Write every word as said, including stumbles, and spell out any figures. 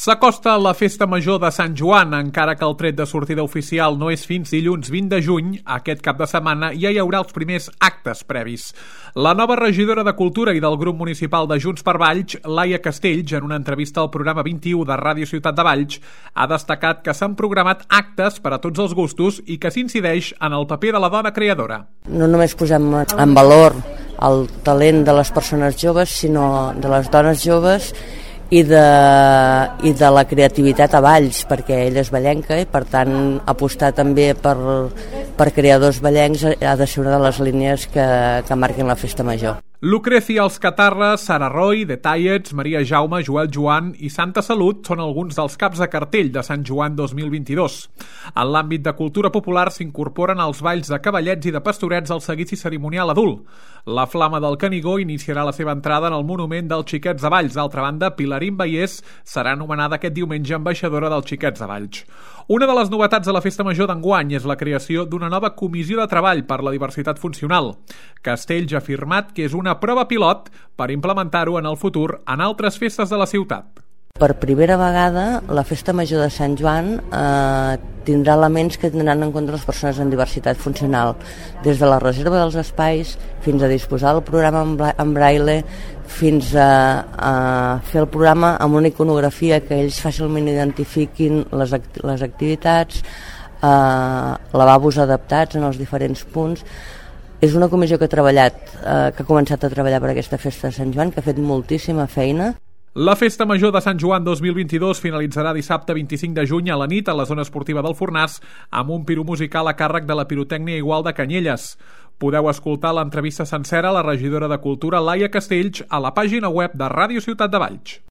S'acosta la festa major de Sant Joan, encara que el tret de sortida oficial no és fins dilluns vint de juny. Aquest cap de setmana ja hi haurà els primers actes previs. La nova regidora de Cultura i del grup municipal de Junts per Valls, Laia Castells, en una entrevista al programa vint-i-u de Ràdio Ciutat de Valls, ha destacat que s'han programat actes per a tots els gustos i que s'incideix en el paper de la dona creadora. No només posem en valor el talent de les persones joves, sinó de les dones joves i de, i de la creativitat a Valls, perquè ella és vallenca i per tant apostar també per, per creadors vallencs ha de ser una de les línies que, que marquin la festa major. Lucrecia als Catarres, Sara Roy, Detallets, Maria Jaume, Joel Joan i Santa Salut són alguns dels caps de cartell de Sant Joan dos mil vint-i-dos. En l'àmbit de cultura popular s'incorporen els balls de cavallets i de pastorets al seguici cerimonial adult. La Flama del Canigó iniciarà la seva entrada en el monument dels Xiquets de Valls. D'altra banda, Pilarín Vallès serà anomenada aquest diumenge ambaixadora dels Xiquets de Valls. Una de les novetats de la Festa Major d'enguany és la creació d'una nova comissió de treball per la diversitat funcional. Castells ha afirmat que és una prova pilot per implementar-ho en el futur en altres festes de la ciutat. Per primera vegada, la Festa Major de Sant Joan eh, tindrà elements que tindran en compte les persones amb diversitat funcional, des de la reserva dels espais fins a disposar del programa en braille, fins a, a fer el programa amb una iconografia que ells fàcilment identifiquin les, act les activitats, eh, lavabos adaptats en els diferents punts. És una comissió que ha treballat, eh, que ha començat a treballar per aquesta Festa de Sant Joan, que ha fet moltíssima feina. La Festa Major de Sant Joan dos mil vint-i-dos finalitzarà dissabte vint-i-cinc de juny a la nit a la zona esportiva del Fornàs amb un piro musical a càrrec de la pirotècnia Igual de Canyelles. Podeu escoltar l'entrevista sencera a la regidora de Cultura Laia Castells a la pàgina web de Ràdio Ciutat de Valls.